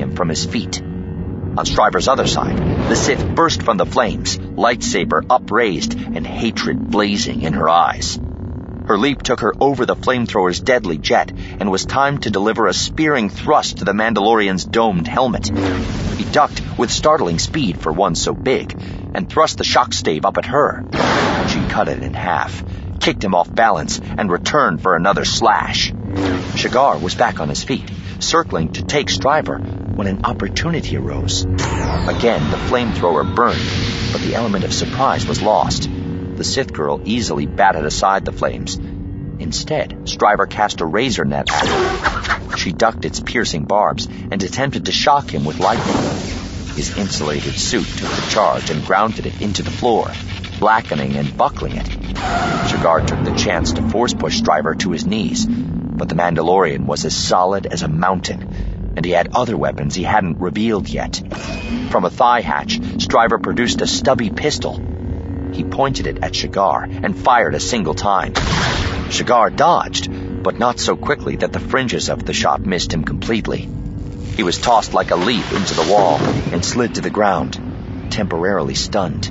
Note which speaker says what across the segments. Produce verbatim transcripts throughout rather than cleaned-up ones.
Speaker 1: him from his feet. On Stryver's other side, the Sith burst from the flames, lightsaber upraised and hatred blazing in her eyes. Her leap took her over the flamethrower's deadly jet and was timed to deliver a spearing thrust to the Mandalorian's domed helmet. He ducked with startling speed for one so big and thrust the shock stave up at her. She cut it in half, kicked him off balance, and returned for another slash. Shigar was back on his feet, circling to take Stryver, when an opportunity arose. Again, the flamethrower burned, but the element of surprise was lost. The Sith girl easily batted aside the flames. Instead, Stryver cast a razor net at her. She ducked its piercing barbs and attempted to shock him with lightning. His insulated suit took the charge and grounded it into the floor, blackening and buckling it. Shigar took the chance to force-push Stryver to his knees, but the Mandalorian was as solid as a mountain, and he had other weapons he hadn't revealed yet. From a thigh hatch, Stryver produced a stubby pistol. He pointed it at Shigar and fired a single time. Shigar dodged, but not so quickly that the fringes of the shot missed him completely. He was tossed like a leaf into the wall and slid to the ground, temporarily stunned.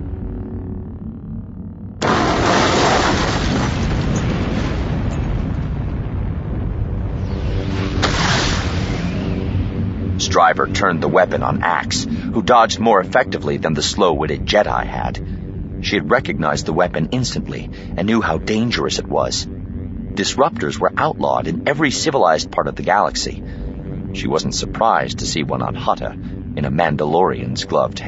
Speaker 1: Stryver turned the weapon on Axe, who dodged more effectively than the slow-witted Jedi had. She had recognized the weapon instantly and knew how dangerous it was. Disruptors were outlawed in every civilized part of the galaxy. She wasn't surprised to see one on Hutta in a Mandalorian's gloved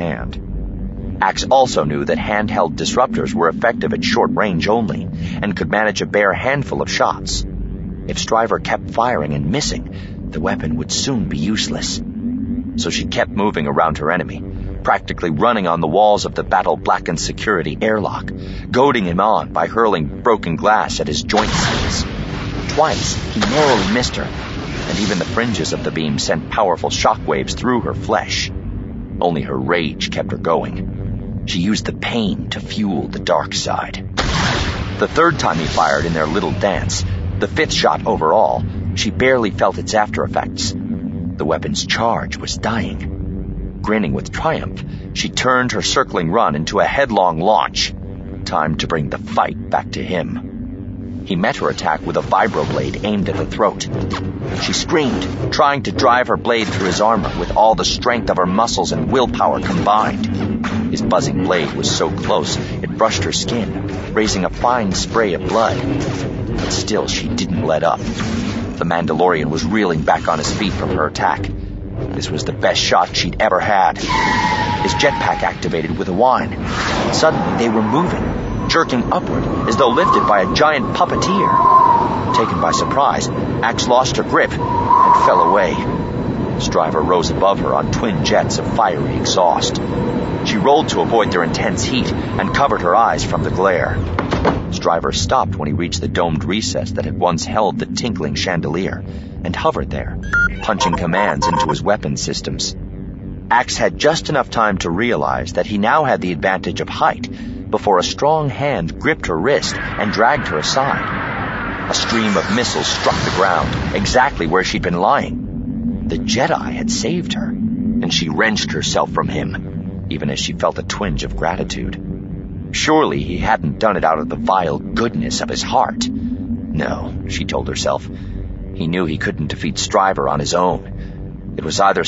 Speaker 1: hand. Axe also knew that handheld disruptors were effective at short range only and could manage a bare handful of shots. If Stryver kept firing and missing, the weapon would soon be useless. So she kept moving around her enemy, practically running on the walls of the battle-blackened security airlock, goading him on by hurling broken glass at his joint slits. Twice, he narrowly missed her, and even the fringes of the beam sent powerful shockwaves through her flesh. Only her rage kept her going. She used the pain to fuel the dark side. The third time he fired in their little dance, the fifth shot overall, she barely felt its after-effects. The weapon's charge was dying. Grinning with triumph, she turned her circling run into a headlong launch. Time to bring the fight back to him. He met her attack with a vibroblade aimed at the throat. She screamed, trying to drive her blade through his armor with all the strength of her muscles and willpower combined. His buzzing blade was so close, it brushed her skin, raising a fine spray of blood. But still, she didn't let up. The Mandalorian was reeling back on his feet from her attack. This was the best shot she'd ever had. His jetpack activated with a whine. Suddenly, they were moving, jerking upward as though lifted by a giant puppeteer. Taken by surprise, Axe lost her grip and fell away. Stryver rose above her on twin jets of fiery exhaust. She rolled to avoid their intense heat and covered her eyes from the glare. Stryver stopped when he reached the domed recess that had once held the tinkling chandelier and hovered there, punching commands into his weapon systems. Axe had just enough time to realize that he now had the advantage of height before a strong hand gripped her wrist and dragged her aside. A stream of missiles struck the ground, exactly where she'd been lying. The Jedi had saved her, and she wrenched herself from him, even as she felt a twinge of gratitude. Surely he hadn't done it out of the vile goodness of his heart. No, she told herself. He knew he couldn't defeat Stryver on his own. It was either